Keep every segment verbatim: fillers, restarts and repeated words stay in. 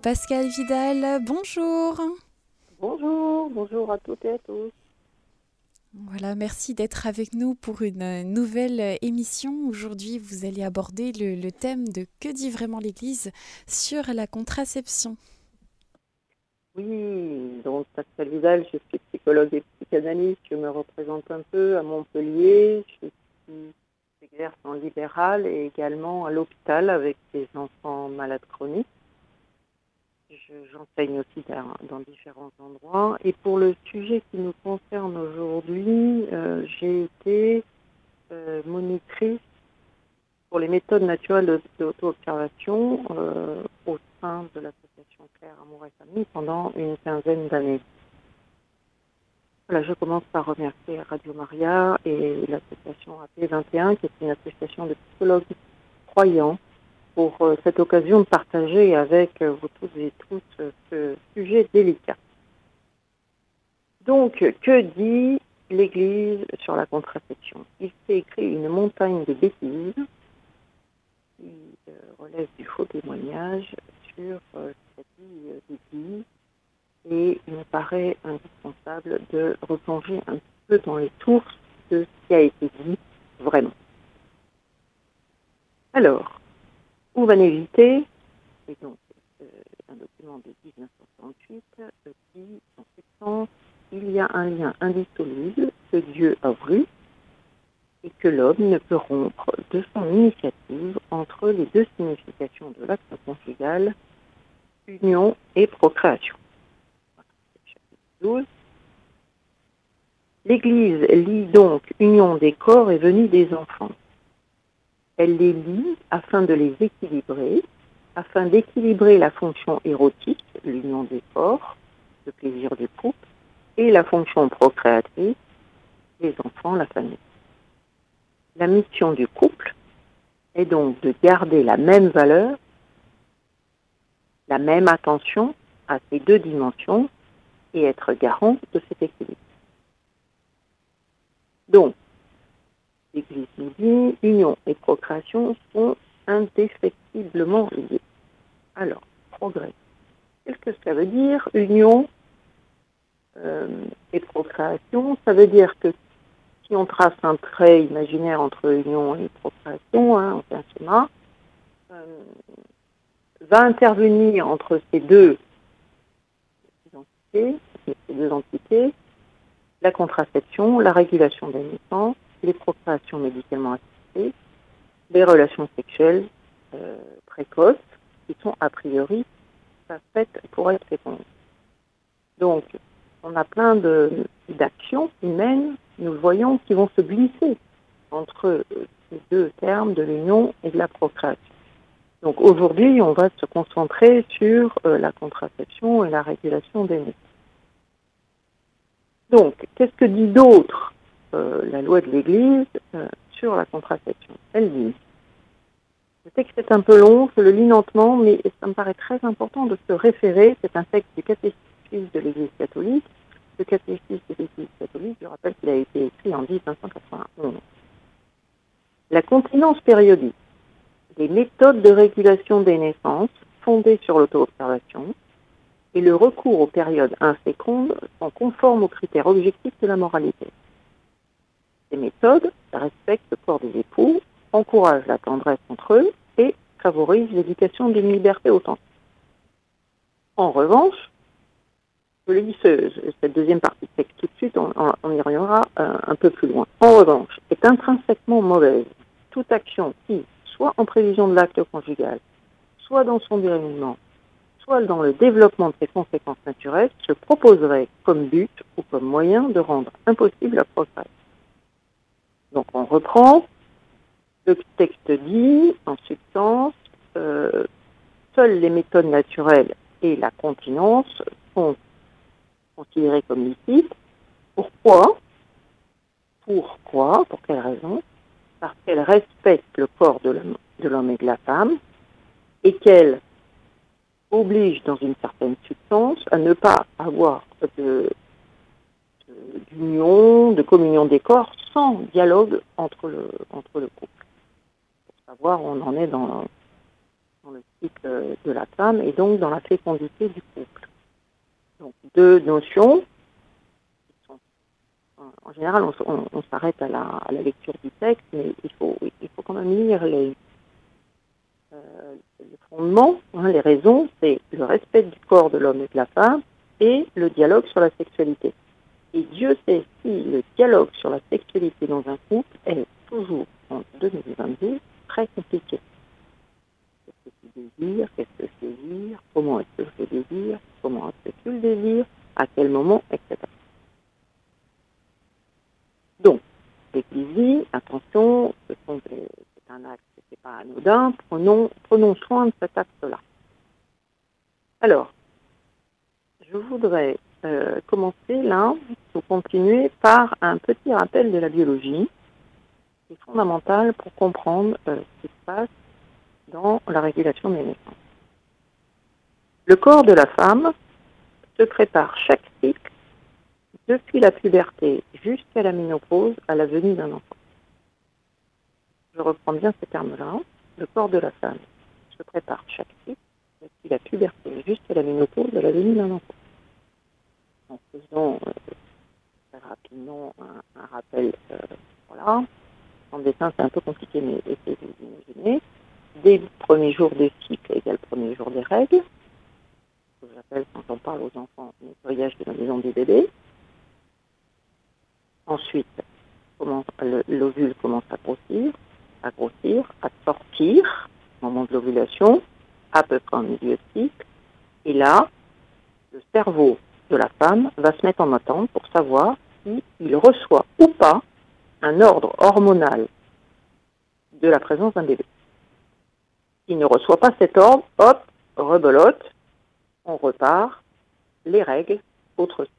Pascal Vidal, bonjour. Bonjour, bonjour à toutes et à tous. Voilà, merci d'être avec nous pour une nouvelle émission. Aujourd'hui, vous allez aborder le, le thème de Que dit vraiment l'Église sur la contraception. Oui, donc Pascal Vidal, je suis psychologue et psychanalyste, je me représente un peu à Montpellier, je suis j'exerce en libéral et également à l'hôpital avec des enfants malades chroniques. Je, j'enseigne aussi dans, dans différents endroits. Et pour le sujet qui nous concerne aujourd'hui, euh, j'ai été euh, monitrice pour les méthodes naturelles de, d'auto-observation euh, au sein de l'association Claire Amour et Famille pendant une quinzaine d'années. Voilà, je commence par remercier Radio Maria et l'association A P vingt et un, qui est une association de psychologues croyants, pour euh, cette occasion de partager avec euh, vous toutes et tous euh, ce sujet délicat. Donc, que dit l'Église sur la contraception? Il s'est écrit une montagne de bêtises qui euh, relève du faux témoignage sur euh, ce qu'a dit euh, l'Église, et il me paraît indispensable de replonger un peu dans les sources de ce qui a été dit vraiment. Alors, où va éviter, et donc euh, un document de dix-neuf cent soixante-huit euh, dit en substance, il y a un lien indissoluble que Dieu a voulu et que l'homme ne peut rompre de son initiative entre les deux significations de l'acte conjugal, union et procréation. douze. L'Église lie donc union des corps et venue des enfants. Elle les lie afin de les équilibrer, afin d'équilibrer la fonction érotique, l'union des corps, le plaisir du couple, et la fonction procréatrice, les enfants, la famille. La mission du couple est donc de garder la même valeur, la même attention à ces deux dimensions et être garant de cet équilibre. Donc, l'Église nous dit, union et procréation sont indéfectiblement liées. Alors, progrès. Qu'est-ce que ça veut dire, union euh, et procréation? Ça veut dire que si on trace un trait imaginaire entre union et procréation, hein, on fait un schéma, euh, va intervenir entre ces deux identités, ces deux entités, la contraception, la régulation des naissances, les procréations médicalement assistées, les relations sexuelles euh, précoces, qui sont a priori pas faites pour être fécondes. Donc, on a plein de, d'actions humaines, nous le voyons, qui vont se glisser entre ces deux termes de l'union et de la procréation. Donc aujourd'hui, on va se concentrer sur euh, la contraception et la régulation des naissances. Donc, qu'est-ce que dit d'autre euh, la loi de l'Église euh, sur la contraception? Elle dit, je sais que c'est un peu long, je le lis lentement, mais ça me paraît très important de se référer, c'est un texte du catéchisme de l'Église catholique. Le catéchisme de l'Église catholique, je rappelle qu'il a été écrit en mille neuf cent quatre-vingt-onze. La continence périodique, des méthodes de régulation des naissances fondées sur l'auto-observation et le recours aux périodes infécondes sont conformes aux critères objectifs de la moralité. Ces méthodes respectent le corps des époux, encouragent la tendresse entre eux et favorisent l'éducation d'une liberté authentique. En revanche, je lis ce, cette deuxième partie de texte tout de suite, on, on, on y reviendra euh, un peu plus loin. En revanche, est intrinsèquement mauvaise toute action qui, soit en prévision de l'acte conjugal, soit dans son déroulement, soit dans le développement de ses conséquences naturelles, se proposerait comme but ou comme moyen de rendre impossible la procréation. Donc on reprend, le texte dit, en substance, euh, seules les méthodes naturelles et la continence sont considérées comme licites. Pourquoi? Pourquoi? Pour quelle raison? Parce qu'elles respectent le corps de l'homme, de l'homme et de la femme, et qu'elles obligent dans une certaine substance à ne pas avoir de, de, d'union, de communion des corps sans dialogue entre le, entre le couple. Pour savoir où on en est dans, dans le cycle de la femme et donc dans la fécondité du couple. Donc deux notions qui sont, en général on, on, on s'arrête à la, à la lecture du texte, mais il faut, il faut quand même lire les, euh, les fondements, hein, les raisons, c'est le respect du corps de l'homme et de la femme et le dialogue sur la sexualité. Et Dieu sait si le dialogue sur la sexualité dans un couple est toujours en deux mille vingt-deux très compliqué. Qu'est-ce que tu désires? Qu'est-ce que je désire? Comment est-ce que je le désire? Comment est-ce que tu le désires? À quel moment? Etc. Donc, l'église, attention, ce sont des, c'est un acte, c'est pas anodin, prenons, prenons soin de cet acte-là. Alors, je voudrais euh, commencer là, pour continuer par un petit rappel de la biologie, qui est fondamental pour comprendre euh, ce qui se passe dans la régulation des naissances. Le corps de la femme se prépare chaque cycle, depuis la puberté jusqu'à la ménopause, à la venue d'un enfant. Je reprends bien ces termes-là. Le corps de la femme se prépare chaque cycle, depuis la puberté jusqu'à la ménopause, à la venue d'un enfant. En faisant euh, très rapidement un, un rappel, euh, voilà. En dessin, c'est un peu compliqué, mais essayez de vous imaginer. Dès le premier jour de cycle égale le premier jour des règles, ce que j'appelle, quand on parle aux enfants, nettoyage de la maison du bébé. Ensuite, comment, le, l'ovule commence à grossir, à grossir, à sortir, au moment de l'ovulation, à peu près en milieu de cycle. Et là, le cerveau de la femme va se mettre en attente pour savoir s'il reçoit ou pas un ordre hormonal de la présence d'un bébé. S'il ne reçoit pas cet ordre, hop, rebelote, on repart, les règles, autre cycle.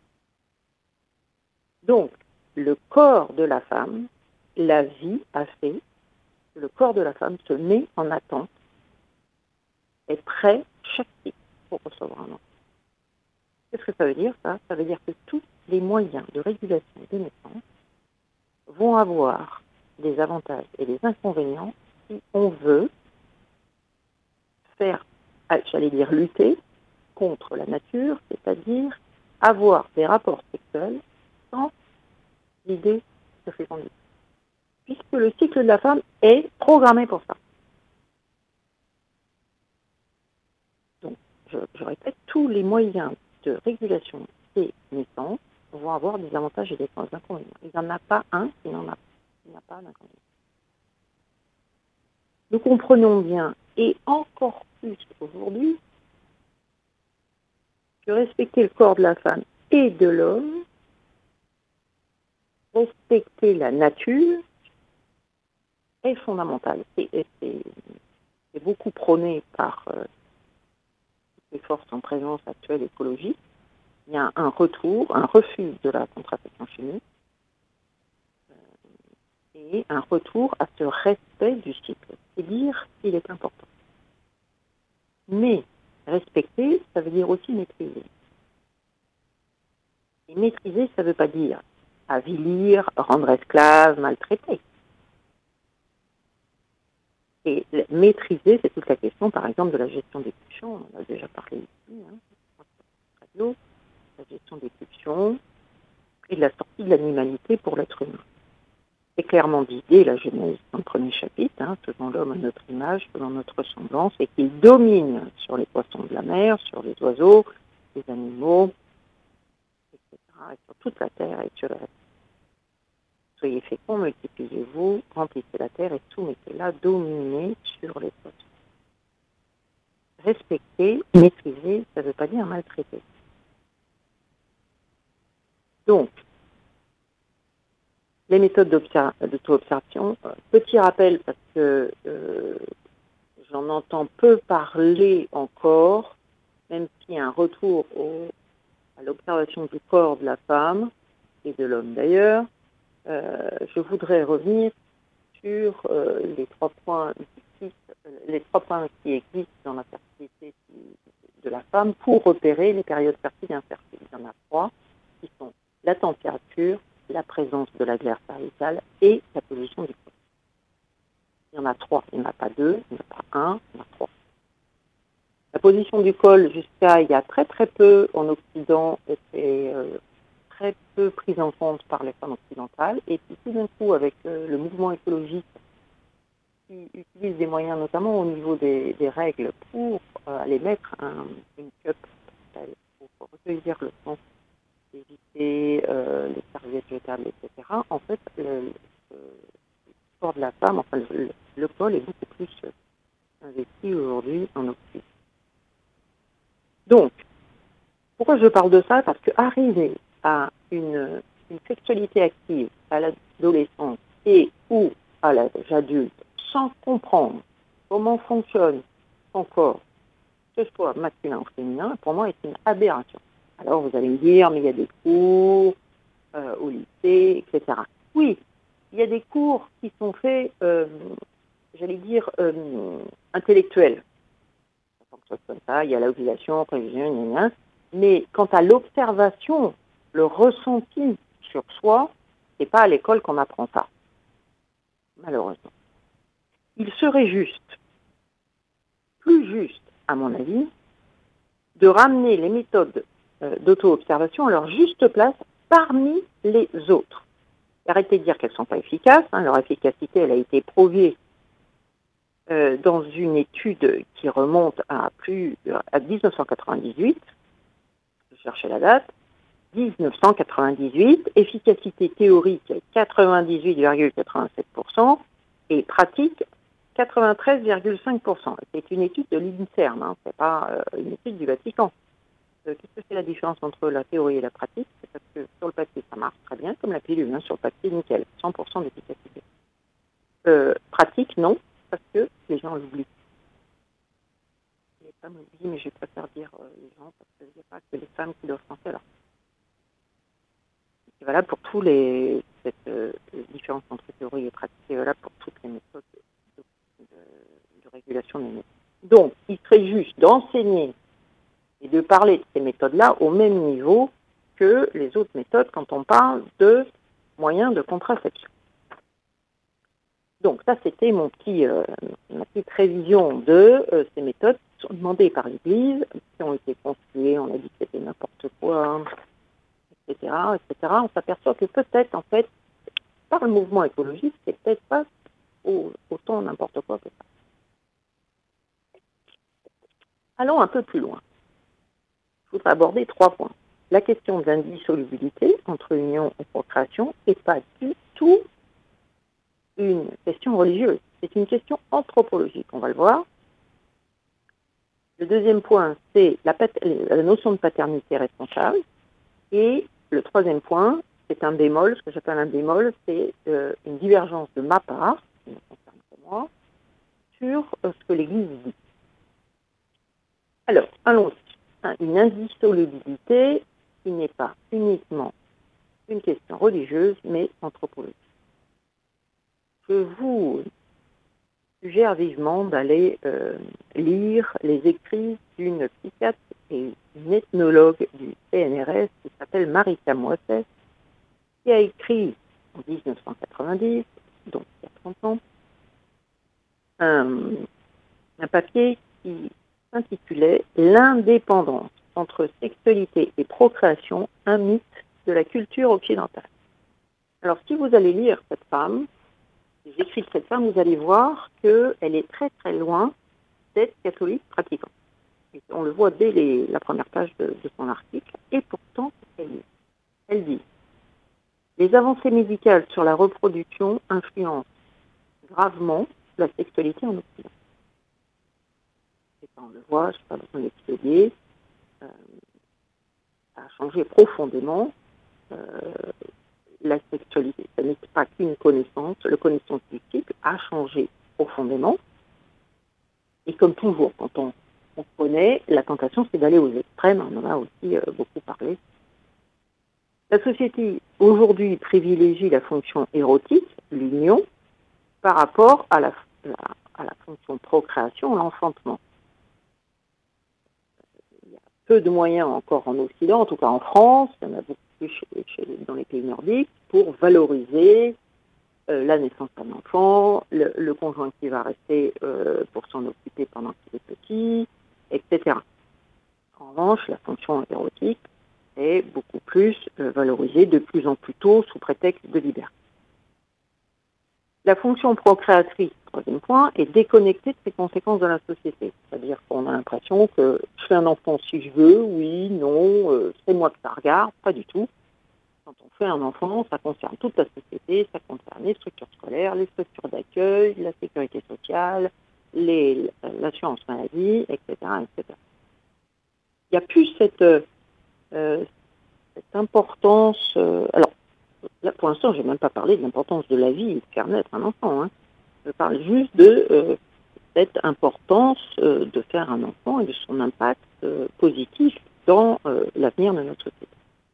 Donc, le corps de la femme, la vie a fait que le corps de la femme se met en attente, est prêt chaque cycle pour recevoir un enfant. Qu'est-ce que ça veut dire, ça? Ça veut dire que tous les moyens de régulation des naissances vont avoir des avantages et des inconvénients si on veut faire, j'allais dire lutter contre la nature, c'est-à-dire avoir des rapports sexuels sans l'idée de fécondité. Puisque le cycle de la femme est programmé pour ça. Donc, je, je répète, tous les moyens de régulation des naissances vont avoir des avantages et des inconvénients. Il n'y en a pas un qui n'en a, qui n'a pas d'inconvénients. Nous comprenons bien, et encore plus aujourd'hui, que respecter le corps de la femme et de l'homme, respecter la nature, est fondamental. C'est, c'est, c'est beaucoup prôné par euh, les forces en présence actuelle écologique. Il y a un retour, un refus de la contraception chimique euh, et un retour à ce respect du cycle. C'est dire qu'il est important. Mais respecter, ça veut dire aussi maîtriser. Et maîtriser, ça ne veut pas dire avilir, rendre esclave, maltraiter. Et maîtriser, c'est toute la question, par exemple, de la gestion des pulsions. On en a déjà parlé ici, hein, radio, la gestion des pulsions et de la sortie de l'animalité pour l'être humain. C'est clairement dit dès la Genèse, dans le premier chapitre, hein, faisant l'homme à notre image, selon notre ressemblance, et qu'il domine sur les poissons de la mer, sur les oiseaux, les animaux, et cetera, et sur toute la terre et sur le reste. Soyez féconds, multipliez-vous, remplissez la terre et soumettez-la, dominez sur les poissons. Respecter, maîtriser, ça ne veut pas dire maltraiter. Donc, les méthodes d'auto-observation, euh, petit rappel parce que euh, j'en entends peu parler encore, même s'il y a un retour au, à l'observation du corps de la femme et de l'homme d'ailleurs. Euh, je voudrais revenir sur euh, les trois points les trois points qui existent dans la fertilité de la femme pour repérer les périodes fertiles et infertiles. Il y en a trois qui sont la température, la présence de la glaire cervicale et la position du corps. Il y en a trois, il n'y en a pas deux, il n'y en a pas un, il y en a trois. La position du col, jusqu'à il y a très très peu en Occident, était euh, très peu prise en compte par les femmes occidentales. Et puis tout d'un coup, avec euh, le mouvement écologique qui utilise des moyens, notamment au niveau des, des règles, pour euh, aller mettre un, une cup pour recueillir le sang, éviter euh, les serviettes jetables, et cetera. En fait, le, le, le corps de la femme, enfin le, le col est beaucoup plus investi aujourd'hui en Occident. Donc, pourquoi je parle de ça? Parce qu'arriver à une, une sexualité active à l'adolescence et ou à l'âge adulte sans comprendre comment fonctionne son corps, que ce soit masculin ou féminin, pour moi, est une aberration. Alors, vous allez me dire, mais il y a des cours euh, au lycée, et cetera. Oui, il y a des cours qui sont faits, euh, j'allais dire, euh, intellectuels. Ça fonctionne comme ça, il y a l'obligation, prévision, gna gna. Mais quant à l'observation, le ressenti sur soi, c'est pas à l'école qu'on apprend ça, malheureusement. Il serait juste, plus juste, à mon avis, de ramener les méthodes euh, d'auto-observation à leur juste place parmi les autres. Arrêtez de dire qu'elles ne sont pas efficaces, hein, leur efficacité, elle a été prouvée euh, dans une étude qui remonte à plus à dix-neuf cent quatre-vingt-dix-huit, je cherchais la date, dix-neuf cent quatre-vingt-dix-huit, efficacité théorique quatre-vingt-dix-huit virgule quatre-vingt-sept pour cent et pratique quatre-vingt-treize virgule cinq pour cent. C'est une étude de l'INSERM, hein, c'est pas euh, une étude du Vatican. Euh, qu'est-ce que c'est la différence entre la théorie et la pratique? C'est parce que sur le papier, ça marche très bien, comme la pilule, hein, sur le papier, nickel, cent pour cent d'efficacité. Euh, pratique, non, parce que les gens l'oublient. Les femmes l'oublient, mais je préfère dire euh, les gens, parce qu'il n'y a pas que les femmes qui doivent penser à leur. C'est valable pour tous les cette euh, différence entre théorie et pratique, c'est valable pour toutes les méthodes de, de, de régulation des méthodes. Donc, il serait juste d'enseigner et de parler de ces méthodes-là au même niveau que les autres méthodes quand on parle de moyens de contraception. Donc ça, c'était mon petit, euh, ma petite révision de euh, ces méthodes qui sont demandées par l'Église, qui ont été construites, on a dit que c'était n'importe quoi, et cetera, et cetera. On s'aperçoit que peut-être, en fait, par le mouvement écologiste, c'est peut-être pas au, autant n'importe quoi que ça. Allons un peu plus loin. Je voudrais aborder trois points. La question de l'indissolubilité entre union et procréation n'est pas du tout une question religieuse. C'est une question anthropologique, on va le voir. Le deuxième point, c'est la, pat- la notion de paternité responsable. Et le troisième point, c'est un bémol, ce que j'appelle un bémol, c'est euh, une divergence de ma part, qui ne concerne que moi, sur euh, ce que l'Église dit. Alors, allons-y. Une indissolubilité qui n'est pas uniquement une question religieuse, mais anthropologique. Je vous suggère vivement d'aller euh, lire les écrits d'une psychiatre et une ethnologue du C N R S qui s'appelle Marika Moisset, qui a écrit en dix-neuf cent quatre-vingt-dix, donc il y a trente ans, un, un papier qui s'intitulait « L'indépendance entre sexualité et procréation, un mythe de la culture occidentale ». Alors si vous allez lire cette femme, les écrits de cette femme, vous allez voir qu'elle est très très loin d'être catholique pratiquante. Et on le voit dès les, la première page de, de son article, et pourtant, elle dit, elle dit les avancées médicales sur la reproduction influencent gravement la sexualité en Occident. Et ça, on le voit, je n'ai pas besoin d'expliquer, euh, ça a changé profondément euh, la sexualité. Ça n'est pas qu'une connaissance, le connaissance du cycle a changé profondément. Et comme toujours, quand on, on connaît, la tentation, c'est d'aller aux extrêmes, on en a aussi euh, beaucoup parlé. La société, aujourd'hui, privilégie la fonction érotique, l'union, par rapport à la, la, à la fonction procréation, l'enfantement. Il y a peu de moyens encore en Occident, en tout cas en France, il y en a beaucoup plus chez, chez, dans les pays nordiques, pour valoriser euh, la naissance d'un enfant, le, le conjoint qui va rester euh, pour s'en occuper pendant qu'il est petit, et cetera. En revanche, la fonction érotique est beaucoup plus euh, valorisée de plus en plus tôt sous prétexte de liberté. La fonction procréatrice, troisième point, est déconnectée de ses conséquences dans la société. C'est-à-dire qu'on a l'impression que je fais un enfant si je veux, oui, non, euh, c'est moi que ça regarde, pas du tout. Quand on fait un enfant, ça concerne toute la société, ça concerne les structures scolaires, les structures d'accueil, la sécurité sociale, les, l'assurance maladie, et cetera, et cetera. Il n'y a plus cette, euh, cette importance... Euh, alors, là, pour l'instant, je n'ai même pas parlé de l'importance de la vie et de faire naître un enfant. Hein. Je parle juste de euh, cette importance euh, de faire un enfant et de son impact euh, positif dans euh, l'avenir de notre société.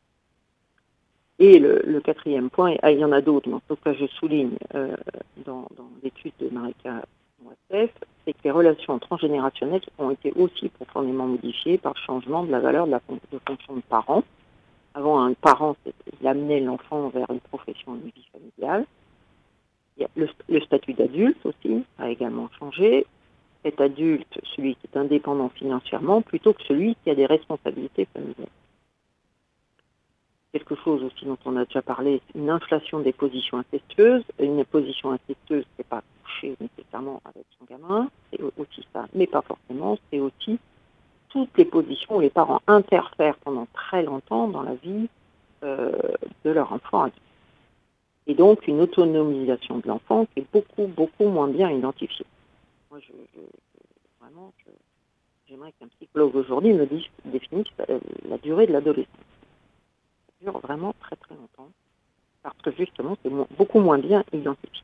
Et le, le quatrième point, ah, il y en a d'autres, mais en tout cas je souligne euh, dans, dans l'étude de Marika Moissef, c'est que les relations transgénérationnelles ont été aussi profondément modifiées par le changement de la valeur de la de fonction de parent. Avant, un parent, il amenait l'enfant vers une profession, une vie familiale. Il y a le, le statut d'adulte aussi a également changé. Cet adulte, celui qui est indépendant financièrement, plutôt que celui qui a des responsabilités familiales. Quelque chose aussi dont on a déjà parlé, une inflation des positions incestueuses. Une position incestueuse, c'est pas coucher nécessairement avec son gamin, c'est aussi ça, mais pas forcément, c'est aussi toutes les positions où les parents interfèrent pendant très longtemps dans la vie euh, de leur enfant adulte. Et donc une autonomisation de l'enfant qui est beaucoup, beaucoup moins bien identifiée. Moi, je, je, vraiment, je, j'aimerais qu'un psychologue aujourd'hui me dise, définisse la, la durée de l'adolescence. Ça dure vraiment très très longtemps, parce que justement, c'est mo- beaucoup moins bien identifié.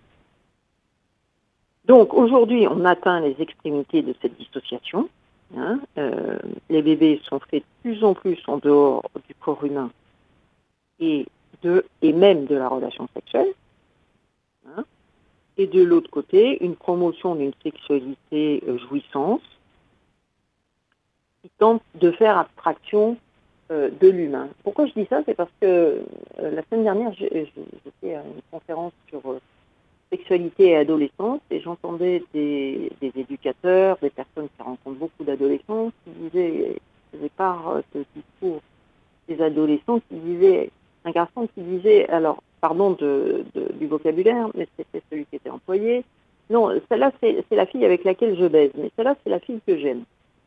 Donc aujourd'hui, on atteint les extrémités de cette dissociation. Hein, euh, les bébés sont faits de plus en plus en dehors du corps humain et, de, et même de la relation sexuelle. Hein, et de l'autre côté, une promotion d'une sexualité euh, jouissance qui tente de faire abstraction euh, de l'humain. Pourquoi je dis ça? C'est parce que euh, la semaine dernière, j'ai, j'étais à une conférence sur euh, sexualité et adolescence, et j'entendais des, des éducateurs, des personnes qui rencontrent beaucoup d'adolescents, qui disaient, qui faisaient part de ce discours des adolescents, qui disaient, un garçon qui disait, alors, pardon de, de, du vocabulaire, mais c'était celui qui était employé, non, celle-là, c'est, c'est la fille avec laquelle je baise, mais celle-là, c'est la fille que j'aime.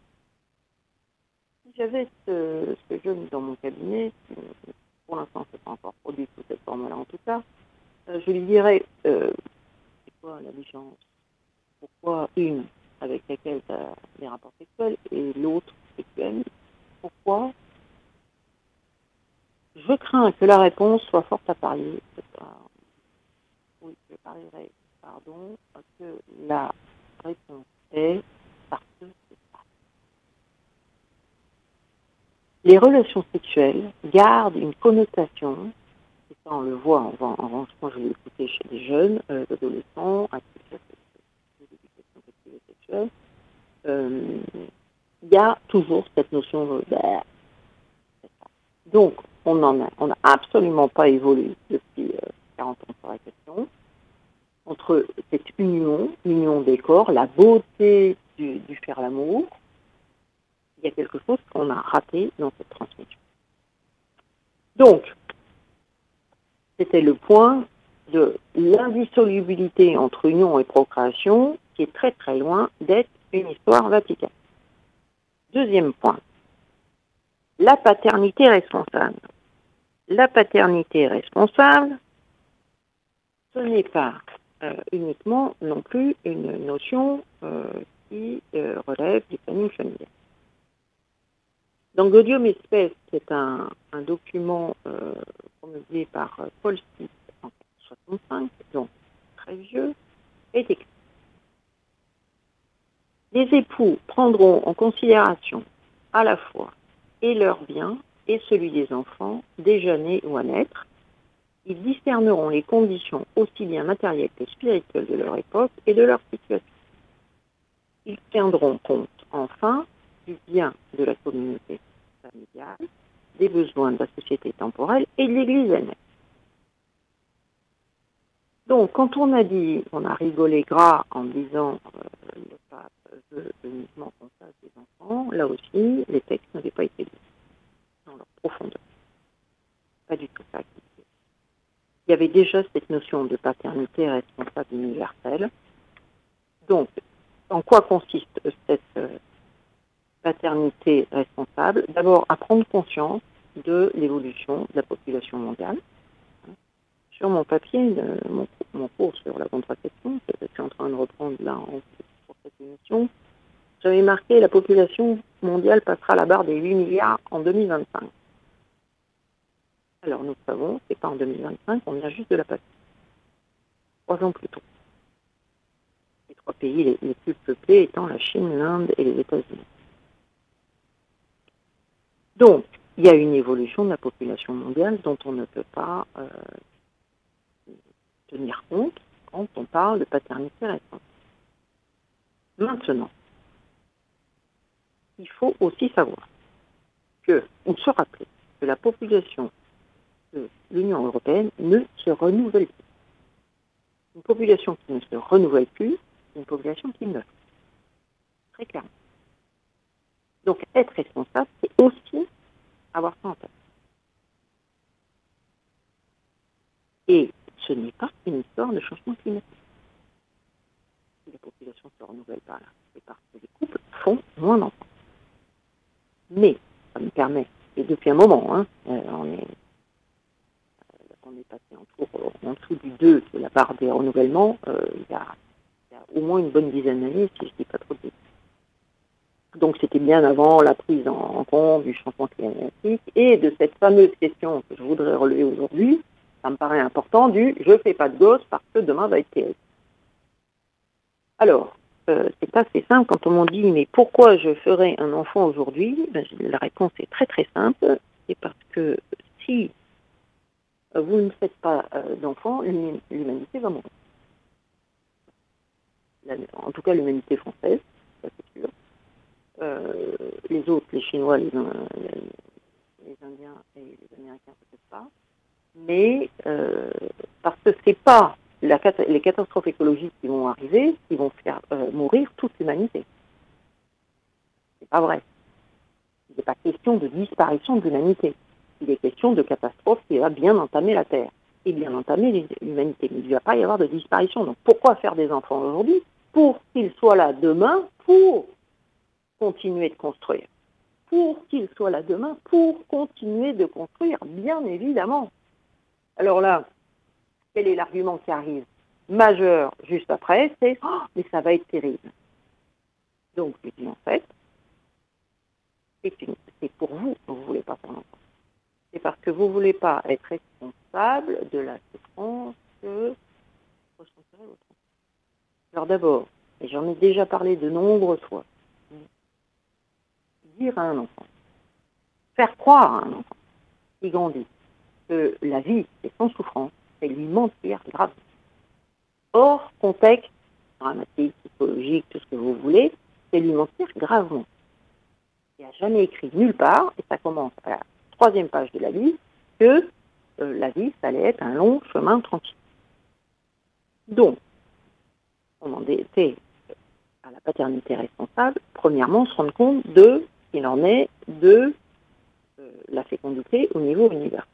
Si j'avais ce, ce jeune dans mon cabinet, pour l'instant, c'est pas encore produit sous cette forme-là en tout cas, je lui dirais, euh, c'est quoi la différence? Pourquoi une avec laquelle tu as des rapports sexuels et l'autre que tu aimes? Pourquoi? Je crains que la réponse soit forte à parier. Oui, je parierais, pardon, que la réponse est parce que c'est ça. Les relations sexuelles gardent une connotation. Et ça, on le voit, en revanche, moi je l'ai écouté chez des jeunes, euh, adolescents, actifs de l'éducation sexuelle et sexuelle. Euh, il y a toujours cette notion de... Bah, donc, on n'a on a absolument pas évolué depuis euh, quarante ans sur la question. Entre cette union, union des corps, la beauté du, du faire l'amour, il y a quelque chose qu'on a raté dans cette transmission. Donc, c'était le point de l'indissolubilité entre union et procréation qui est très très loin d'être une histoire vaticane. Deuxième point, la paternité responsable. La paternité responsable, ce n'est pas euh, uniquement non plus une notion euh, qui euh, relève du planning familial. Dans Gaudium Espèce, c'est un, un document euh, promulgué par Paul Stitt en soixante-cinq, donc très vieux, est écrit. Les époux prendront en considération à la fois et leur bien et celui des enfants, déjà nés ou à naître. Ils discerneront les conditions aussi bien matérielles que spirituelles de leur époque et de leur situation. Ils tiendront compte, enfin, du bien de la communauté familiale, des besoins de la société temporelle et de l'Église elle-même. Donc, quand on a dit, on a rigolé gras en disant euh, le pape veut uniquement qu'on fasse des enfants, là aussi, les textes n'avaient pas été lus dans leur profondeur. Pas du tout ça. Il y avait déjà cette notion de paternité responsable universelle. Donc, en quoi consiste cette euh, paternité responsable? D'abord, à prendre conscience de l'évolution de la population mondiale. Sur mon papier, euh, mon, mon cours sur la contraception, que je suis en train de reprendre là en, pour cette émission, j'avais marqué la population mondiale passera la barre des huit milliards en deux mille vingt-cinq. Alors nous savons, c'est pas en deux mille vingt-cinq, on vient juste de la passer. Trois ans plus tôt. Les trois pays les, les plus peuplés étant la Chine, l'Inde et les États-Unis. Donc, il y a une évolution de la population mondiale dont on ne peut pas euh, tenir compte quand on parle de paternité responsable. Maintenant, il faut aussi savoir que, ou se rappeler, que la population de l'Union européenne ne se renouvelle plus. Une population qui ne se renouvelle plus, c'est une population qui meurt. Très clairement. Donc, être responsable, c'est aussi avoir ça en tête. Et ce n'est pas une histoire de changement climatique. Si la population ne se renouvelle pas là, c'est parce que les couples font moins d'enfants. Mais, ça me permet, et depuis un moment, hein, euh, on est on est passé en, tour, en dessous du deux, qui est la barre des renouvellements, euh, il, y a, il y a au moins une bonne dizaine d'années, si je ne dis pas trop de bêtises. Donc c'était bien avant la prise en, en compte du changement climatique et de cette fameuse question que je voudrais relever aujourd'hui, ça me paraît important, du « je ne fais pas de gosse parce que demain va être terrible ». Alors, euh, c'est assez simple quand on m'en dit « mais pourquoi je ferais un enfant aujourd'hui ?» Ben, la réponse est très très simple, c'est parce que si vous ne faites pas euh, d'enfants, l'humanité va mourir. La, en tout cas, l'humanité française, ça c'est sûr. Euh, les autres, les Chinois, les, les, les Indiens et les Américains, peut-être pas. Mais euh, parce que c'est pas la, les catastrophes écologiques qui vont arriver qui vont faire euh, mourir toute l'humanité. C'est pas vrai. Il n'est pas question de disparition de l'humanité. Il est question de catastrophe qui va bien entamer la Terre et bien entamer l'humanité. Mais il ne va pas y avoir de disparition. Donc pourquoi faire des enfants aujourd'hui? Pour qu'ils soient là demain, pour continuer de construire. Pour qu'ils soient là demain, pour continuer de construire, bien évidemment. Alors là, quel est l'argument qui arrive majeur juste après? C'est oh, « mais ça va être terrible ». Donc je dis en fait, c'est pour vous que vous ne voulez pas faire l'enfant. C'est parce que vous ne voulez pas être responsable de la souffrance que ressentirez votre enfant. Alors d'abord, et j'en ai déjà parlé de nombreuses fois, dire à un enfant, faire croire à un enfant qui grandit que la vie est sans souffrance, c'est lui mentir grave. Hors contexte dramatique, psychologique, tout ce que vous voulez, c'est lui mentir gravement. Il n'a jamais écrit nulle part, et ça commence à la troisième page de la vie, que euh, la vie, ça allait être un long chemin tranquille. Donc, on en était à la paternité responsable, premièrement, se rendre compte de ce qu'il en est de euh, la fécondité au niveau universel.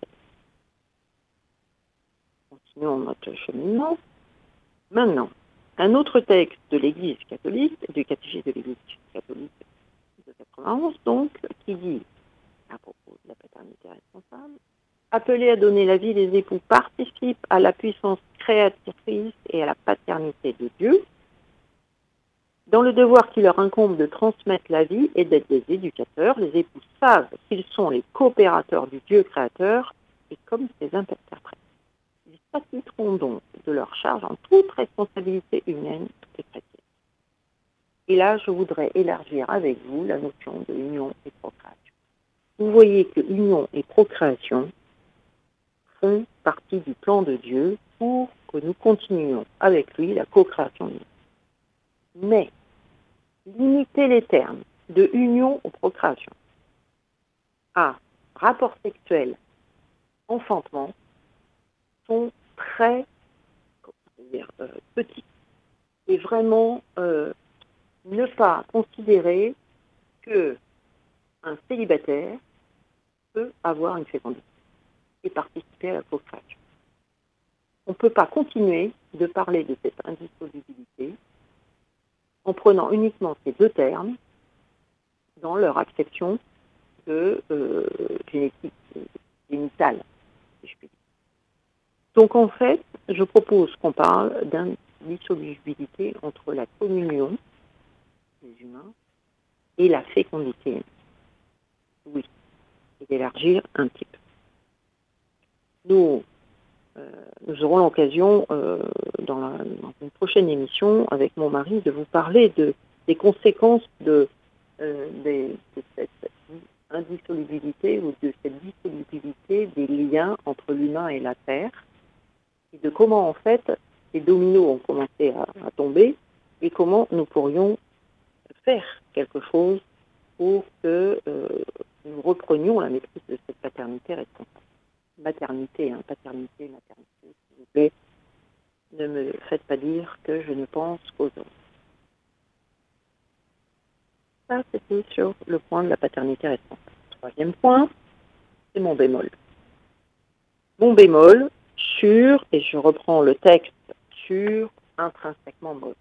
Continuons notre cheminement. Maintenant, un autre texte de l'Église catholique, du catéchisme de l'Église catholique de quatre-vingt-onze, donc, qui dit, à propos de la paternité responsable, appelés à donner la vie, les époux participent à la puissance créatrice et à la paternité de Dieu, dans le devoir qui leur incombe de transmettre la vie et d'être des éducateurs. Les époux savent qu'ils sont les coopérateurs du Dieu créateur et comme ses interprètes. Ils s'acquitteront donc de leur charge en toute responsabilité humaine et chrétienne. Et là, je voudrais élargir avec vous la notion de union et procréation. Vous voyez que union et procréation font partie du plan de Dieu pour que nous continuions avec lui la co-création de nous. Mais limiter les termes de union ou procréation à rapport sexuel, enfantement, sont très comment dire, euh, petits et vraiment euh, ne pas considérer que un célibataire peut avoir une fécondité et participer à la procréation. On ne peut pas continuer de parler de cette indissolubilité en prenant uniquement ces deux termes dans leur acception de euh, génétique génitale, si je puis dire. Donc en fait, je propose qu'on parle d'indissolubilité entre la communion des humains et la fécondité. Oui, et d'élargir un petit peu. Nous, euh, nous aurons l'occasion, euh, dans, la, dans une prochaine émission, avec mon mari, de vous parler de, des conséquences de, euh, des, de cette indissolubilité ou de cette dissolubilité des liens entre l'humain et la terre, et de comment, en fait, les dominos ont commencé à, à tomber, et comment nous pourrions faire quelque chose pour que euh, nous reprenions la maîtrise de cette paternité responsable. Maternité, hein, paternité, maternité, s'il vous plaît. Ne me faites pas dire que je ne pense qu'aux hommes. Ça, c'était sur le point de la paternité responsable. Troisième point, c'est mon bémol. Mon bémol sur, et je reprends le texte, sur intrinsèquement mauvais.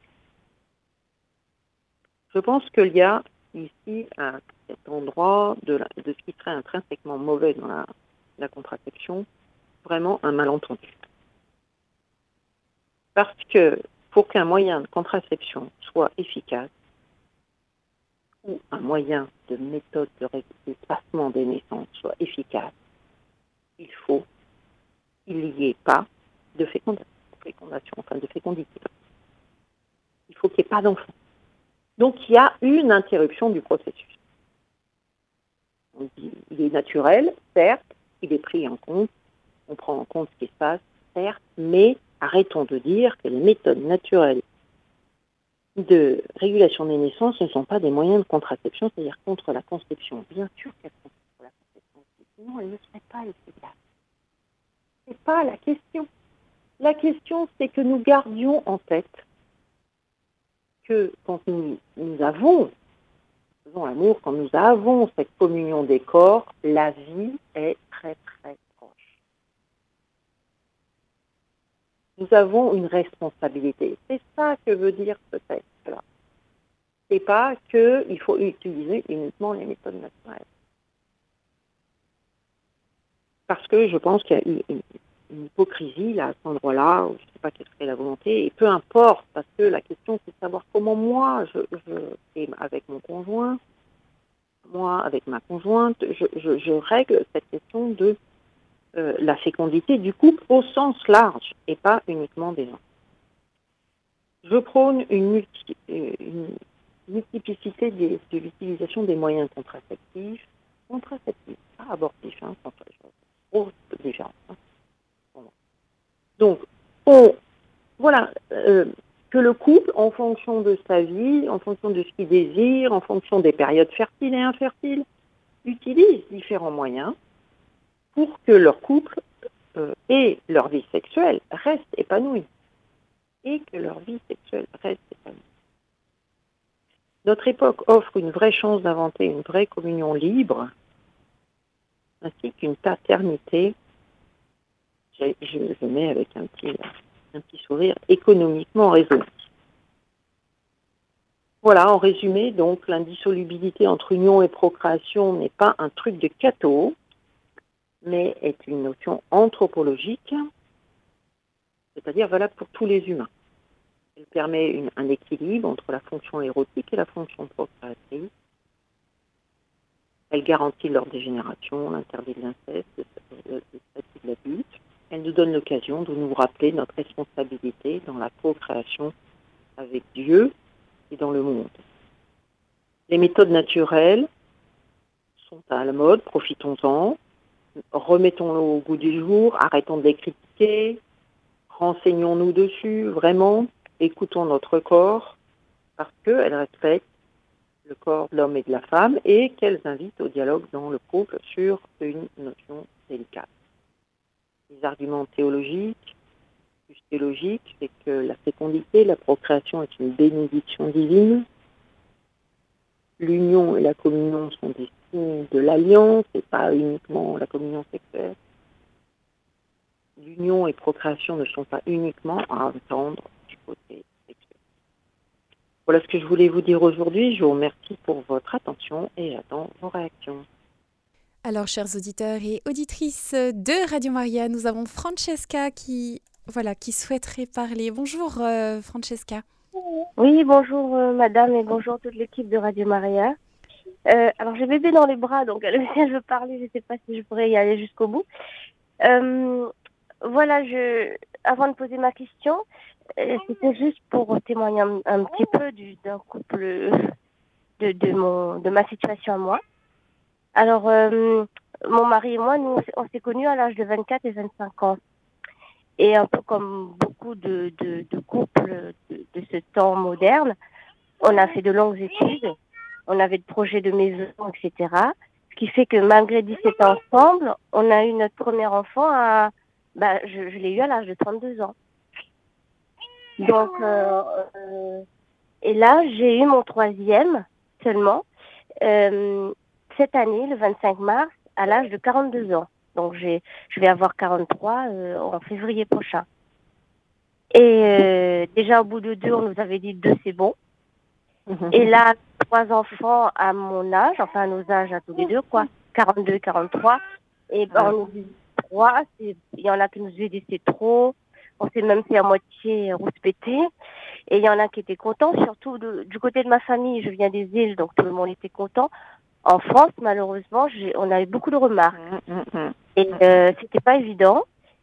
Je pense qu'il y a ici, à cet endroit, de, la, de ce qui serait intrinsèquement mauvais dans la, la contraception, vraiment un malentendu. Parce que pour qu'un moyen de contraception soit efficace, ou un moyen de méthode de espacement des naissances soit efficace, il faut qu'il n'y ait pas de fécondation, fécondation, enfin de fécondité. Il faut qu'il n'y ait pas d'enfant. Donc il y a une interruption du processus. On dit, il est naturel, certes, il est pris en compte, on prend en compte ce qui se passe, certes, mais arrêtons de dire que les méthodes naturelles de régulation des naissances ne sont pas des moyens de contraception, c'est-à-dire contre la conception. Bien sûr qu'elles sont contre la conception, sinon elles ne seraient pas efficaces. Ce n'est pas la question. La question, c'est que nous gardions en tête que quand nous, nous avons, faisons l'amour, quand nous avons cette communion des corps, la vie est très très proche. Nous avons une responsabilité. C'est ça que veut dire ce texte-là. C'est pas qu'il faut utiliser uniquement les méthodes naturelles. Parce que je pense qu'il y a eu une, une hypocrisie là, à cet endroit-là, où je ne sais pas quelle serait la volonté, et peu importe, parce que la question c'est de savoir comment moi, je, je et avec mon conjoint, moi avec ma conjointe, je, je, je règle cette question de euh, la fécondité du couple au sens large, et pas uniquement des gens. Je prône une, multi, une multiplicité des, de l'utilisation des moyens contraceptifs, contraceptifs, pas abortifs, hein, oh, déjà. Hein. Donc, on, voilà, euh, que le couple, en fonction de sa vie, en fonction de ce qu'il désire, en fonction des périodes fertiles et infertiles, utilise différents moyens pour que leur couple euh, et leur vie sexuelle restent épanouis. Et que leur vie sexuelle reste épanouie. Notre époque offre une vraie chance d'inventer une vraie communion libre, ainsi qu'une paternité, je, je, je mets avec un petit, un petit sourire, économiquement raisonnée. Voilà, en résumé, donc, l'indissolubilité entre union et procréation n'est pas un truc de catho, mais est une notion anthropologique, c'est-à-dire valable pour tous les humains. Elle permet une, un équilibre entre la fonction érotique et la fonction procréatrice. Elle garantit leur dégénération, l'interdit de l'inceste, le statut de l'adulte. Elle nous donne l'occasion de nous rappeler notre responsabilité dans la procréation avec Dieu et dans le monde. Les méthodes naturelles sont à la mode, profitons-en, remettons-les au goût du jour, arrêtons de les critiquer, renseignons-nous dessus, vraiment, écoutons notre corps, parce qu'elles respectent le corps de l'homme et de la femme et qu'elles invitent au dialogue dans le couple sur une notion délicate. Les arguments théologiques, plus théologiques, c'est que la fécondité, la procréation est une bénédiction divine l'union et la communion sont des signes de l'alliance et pas uniquement la communion sexuelle. L'union et procréation ne sont pas uniquement à entendre du côté sexuel. Voilà ce que je voulais vous dire aujourd'hui. Je vous remercie pour votre attention et j'attends vos réactions. Alors, chers auditeurs et auditrices de Radio Maria, nous avons Francesca qui, voilà, qui souhaiterait parler. Bonjour euh, Francesca. Oui, bonjour euh, madame et bonjour toute l'équipe de Radio Maria. Euh, alors j'ai bébé dans les bras, donc elle, elle veut parler, je ne sais pas si je pourrais y aller jusqu'au bout. Euh, voilà, je, avant de poser ma question, euh, c'était juste pour témoigner un, un petit peu du, d'un couple, de, de, mon, de ma situation à moi. Alors, euh, mon mari et moi, nous, on s'est connus à l'âge de vingt-quatre et vingt-cinq ans. Et un peu comme beaucoup de, de, de couples de, de ce temps moderne, on a fait de longues études, on avait de projets de maison, et cetera. Ce qui fait que malgré dix-sept ans ensemble, on a eu notre premier enfant à... Bah, je, je l'ai eu à l'âge de trente-deux ans. Donc, euh, euh, et là, j'ai eu mon troisième seulement euh, cette année, le vingt-cinq mars, à l'âge de quarante-deux ans. Donc, j'ai, je vais avoir quarante-trois euh, en février prochain. Et euh, déjà, au bout de deux, on nous avait dit deux, c'est bon. Et là, trois enfants à mon âge, enfin à nos âges à tous les deux, quoi, quarante-deux, quarante-trois. Et ben, on nous dit trois, il y en a qui nous disaient c'est trop. On s'est même fait à moitié rouspéter. Et il y en a qui étaient contents, surtout de, du côté de ma famille. Je viens des îles, donc tout le monde était content. En France, malheureusement, j'ai, on avait beaucoup de remarques. Et euh, c'était pas évident.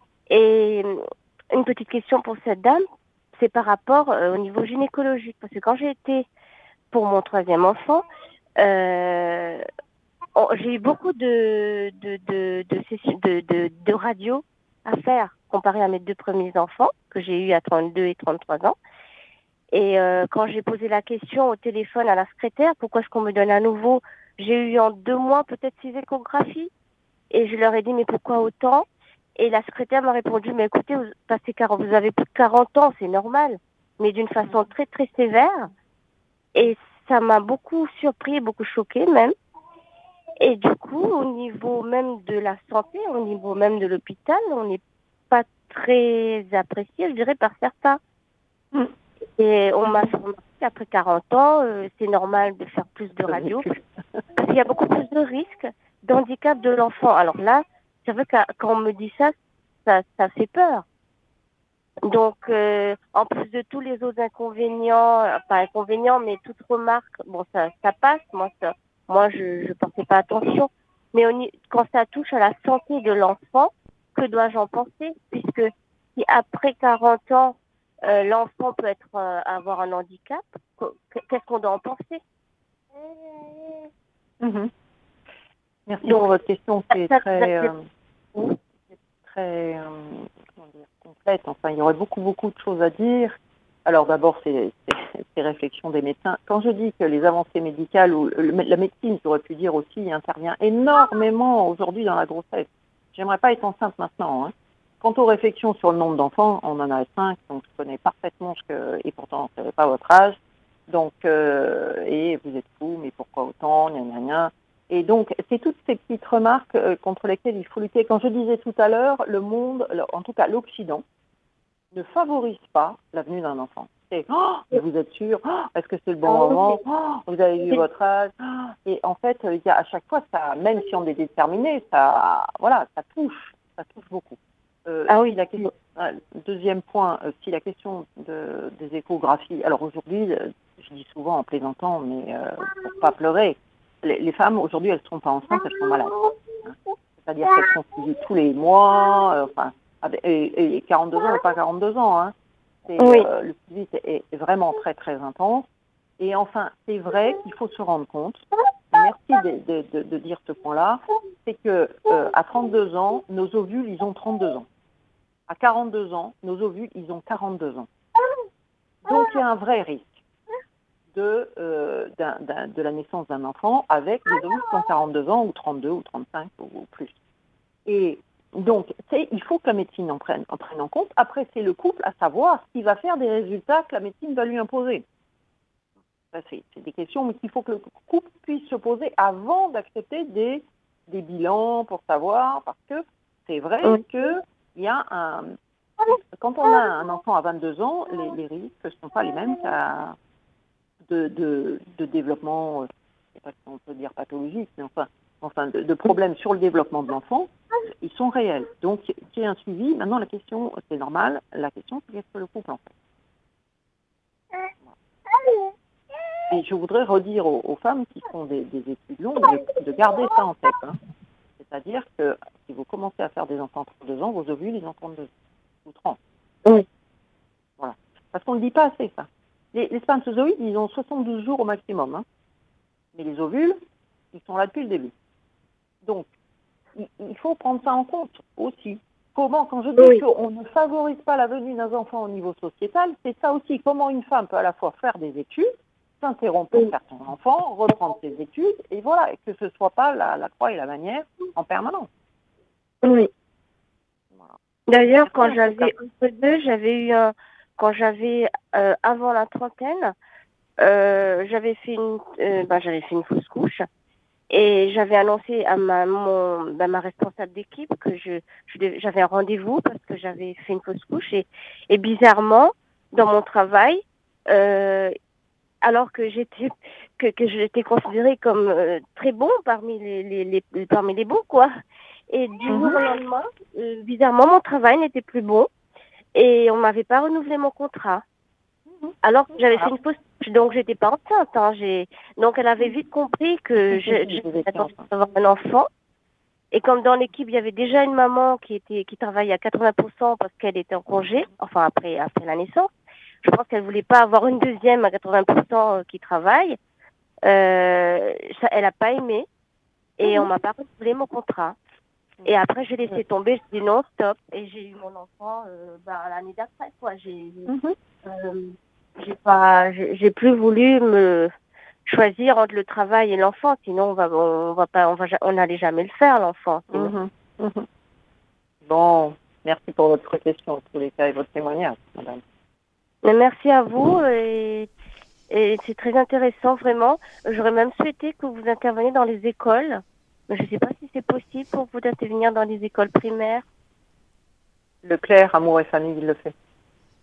Et une petite question pour cette dame, c'est par rapport euh, au niveau gynécologique. Parce que quand j'ai été pour mon troisième enfant, euh, oh, j'ai eu beaucoup de de de de, sessions, de, de, de radio à faire comparé à mes deux premiers enfants que j'ai eu à trente-deux et trente-trois ans. Et euh, quand j'ai posé la question au téléphone à la secrétaire, pourquoi est-ce qu'on me donne à nouveau, j'ai eu en deux mois peut-être six échographies. Et je leur ai dit, mais pourquoi autant? Et la secrétaire m'a répondu, mais écoutez, vous, passez quarante, vous avez plus de quarante ans, c'est normal, mais d'une façon très très sévère. Et ça m'a beaucoup surpris, beaucoup choqué même. Et du coup, au niveau même de la santé, au niveau même de l'hôpital, on n'est pas très apprécié, je dirais, par certains. Mm. Et on m'a fait remarquer qu'après quarante ans, euh, c'est normal de faire plus de radio. Parce qu'il y a beaucoup plus de risques d'handicap de l'enfant. Alors là, c'est vrai que quand on me dit ça, ça, ça fait peur. Donc, euh, en plus de tous les autres inconvénients, pas inconvénients, mais toutes remarques, bon, ça, ça passe. Moi, ça, moi, je, je pensais pas attention. Mais on y, quand ça touche à la santé de l'enfant, que dois-je en penser? Puisque si après quarante ans, euh, l'enfant peut être euh, avoir un handicap, qu'est-ce qu'on doit en penser? Mmh. Merci Donc, pour votre question. C'est ça, très, ça, euh, très euh, comment dire, complète. Enfin, il y aurait beaucoup, beaucoup de choses à dire. Alors d'abord, c'est ces réflexions des médecins. Quand je dis que les avancées médicales, ou la médecine, j'aurais pu dire aussi, intervient énormément aujourd'hui dans la grossesse. J'aimerais pas être enceinte maintenant. Hein. Quant aux réflexions sur le nombre d'enfants, on en a cinq, donc je connais parfaitement ce que, et pourtant, je ne savais pas votre âge. Donc, euh, et vous êtes fou, mais pourquoi autant, gna gna gna. Et donc, c'est toutes ces petites remarques euh, contre lesquelles il faut lutter. Quand je disais tout à l'heure, le monde, en tout cas l'Occident, ne favorise pas la venue d'un enfant. C'est oh, vous êtes sûr, oh, est-ce que c'est le bon moment, oh, vous avez vu votre âge. Et en fait, il y a à chaque fois, ça, même si on est déterminé, ça, voilà, ça touche, ça touche beaucoup. Euh, ah oui, la question, euh, deuxième point, euh, si la question de, des échographies. Alors aujourd'hui, euh, je dis souvent en plaisantant, mais euh, pour pas pleurer, les, les femmes aujourd'hui, elles ne sont pas enceintes, elles sont malades. Hein. C'est-à-dire qu'elles sont suivies tous les mois, euh, enfin, et, et quarante-deux ans ou pas quarante-deux ans. Hein. C'est, oui. euh, le suivi est, est vraiment très très intense. Et enfin, c'est vrai qu'il faut se rendre compte. Et merci de, de, de, de dire ce point-là. C'est que euh, à trente-deux ans, nos ovules, ils ont trente-deux ans. À quarante-deux ans, nos ovules, ils ont quarante-deux ans. Donc, il y a un vrai risque de, euh, d'un, d'un, de la naissance d'un enfant avec des ovules qui ont quarante-deux ans ou trente-deux ou trente-cinq ou, ou plus. Et donc, c'est, il faut que la médecine en prenne, en prenne en compte. Après, c'est le couple à savoir s'il va faire des résultats que la médecine va lui imposer. ça, c'est, c'est des questions, mais qu'il faut que le couple puisse se poser avant d'accepter des, des bilans pour savoir, parce que c'est vrai oui. qu'il y a un... Quand on a un enfant à vingt-deux ans, les, les risques ne sont pas les mêmes qu'à de, de, de développement, je ne sais pas si on peut dire pathologique, mais enfin, enfin de, de problèmes sur le développement de l'enfant, ils sont réels. Donc, il y a un suivi. Maintenant, la question, c'est normal, la question, c'est qu'est-ce que le couple en fait. Et je voudrais redire aux, aux femmes qui font des, des études longues de, de garder ça en tête. Hein. C'est-à-dire que si vous commencez à faire des enfants à trente-deux ans, vos ovules, ils ont trente-deux ans. Ou trente. Oui. Voilà. Parce qu'on ne dit pas assez ça. Les, les spermatozoïdes, ils ont soixante-douze jours au maximum. Hein. Mais les ovules, ils sont là depuis le début. Donc, il, il faut prendre ça en compte aussi. Comment, quand je dis oui. qu'on ne favorise pas la venue d'un enfant au niveau sociétal, c'est ça aussi. Comment une femme peut à la fois faire des études, s'interrompre pour faire son enfant, reprendre ses études, et voilà, et que ce ne soit pas la, la croix et la bannière en permanence. Oui. D'ailleurs, quand j'avais entre deux, j'avais eu un, quand j'avais euh, avant la trentaine, euh, j'avais fait une, euh, ben, j'avais fait une fausse couche et j'avais annoncé à ma mon, ben, ma responsable d'équipe que je, je j'avais un rendez-vous parce que j'avais fait une fausse couche et, et bizarrement dans mon travail, euh, alors que j'étais que que j'étais considérée comme euh, très bon parmi les, les, les parmi les bons quoi. Et du jour au lendemain, euh, bizarrement, mon travail n'était plus bon et on m'avait pas renouvelé mon contrat. Alors que j'avais fait une fausse couche, donc j'étais pas enceinte. Hein, j'ai... Donc elle avait vite compris que je, j'avais l'intention d'avoir un enfant. Et comme dans l'équipe, il y avait déjà une maman qui était qui travaillait à quatre-vingts pour cent parce qu'elle était en congé, enfin après après la naissance. Je pense qu'elle voulait pas avoir une deuxième à quatre-vingts pour cent qui travaille. Euh, ça, elle a pas aimé et on m'a pas renouvelé mon contrat. Et après, j'ai laissé tomber, je dis non, stop. Et j'ai eu mon enfant euh, bah, l'année d'après, quoi. J'ai, mm-hmm. euh, j'ai pas, j'ai, j'ai plus voulu me choisir entre le travail et l'enfant. Sinon, on va, on va pas, on va, on n'allait jamais le faire, l'enfant. Mm-hmm. Mm-hmm. Bon, merci pour votre question, en tous les cas, et votre témoignage, madame. Mais merci à vous et, et c'est très intéressant, vraiment. J'aurais même souhaité que vous interveniez dans les écoles. Mais je ne sais pas si c'est possible pour vous d'intervenir dans les écoles primaires. Le Claire, Amour et Famille, il le fait. Comment ?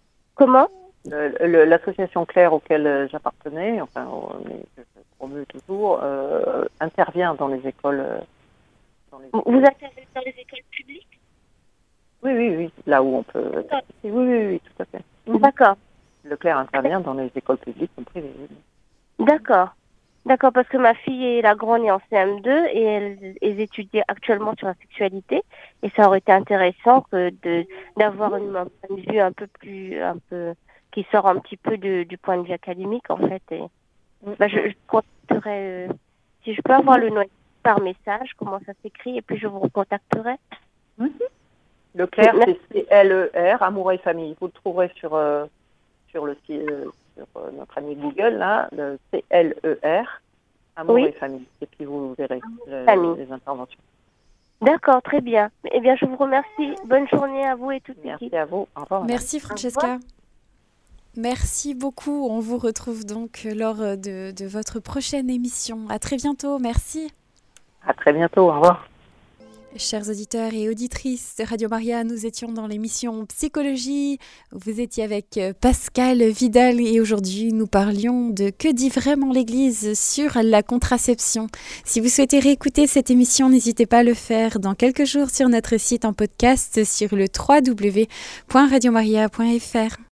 le, le, L'association Claire auquel j'appartenais, enfin, je promeux toujours, euh, intervient dans les écoles. Euh, dans les écoles. Vous intervenez dans les écoles publiques ? Oui, oui, oui, là où on peut. Ah. Oui, oui, oui, tout à fait. D'accord. Le Claire intervient dans les écoles publiques ou privées. D'accord. D'accord, parce que ma fille et la grande est en C M deux et elles, elles étudient actuellement sur la sexualité et ça aurait été intéressant que de d'avoir une, un point de vue un peu plus un peu qui sort un petit peu de, du point de vue académique en fait. Et bah, je, je contacterai euh, si je peux avoir le nom par message, comment ça s'écrit et puis je vous recontacterai. Mm-hmm. Le Claire, c'est C L E R, Amour et Famille. Vous le trouverez sur euh, sur le site. Euh, sur euh, notre ami Google, là, le C L E R, Amour oui. et Famille. Et puis vous verrez le, les interventions. D'accord, très bien. Eh bien, je vous remercie. Bonne journée à vous et toute l'équipe. Merci à vous. Au revoir. Merci Francesca. Merci beaucoup. On vous retrouve donc lors de, de votre prochaine émission. À très bientôt. Merci. À très bientôt. Au revoir. Chers auditeurs et auditrices de Radio Maria, nous étions dans l'émission Psychologie. Vous étiez avec Pascal Vidal et aujourd'hui nous parlions de Que dit vraiment l'Église sur la contraception. Si vous souhaitez réécouter cette émission, n'hésitez pas à le faire dans quelques jours sur notre site en podcast sur le w w w point radio maria point f r.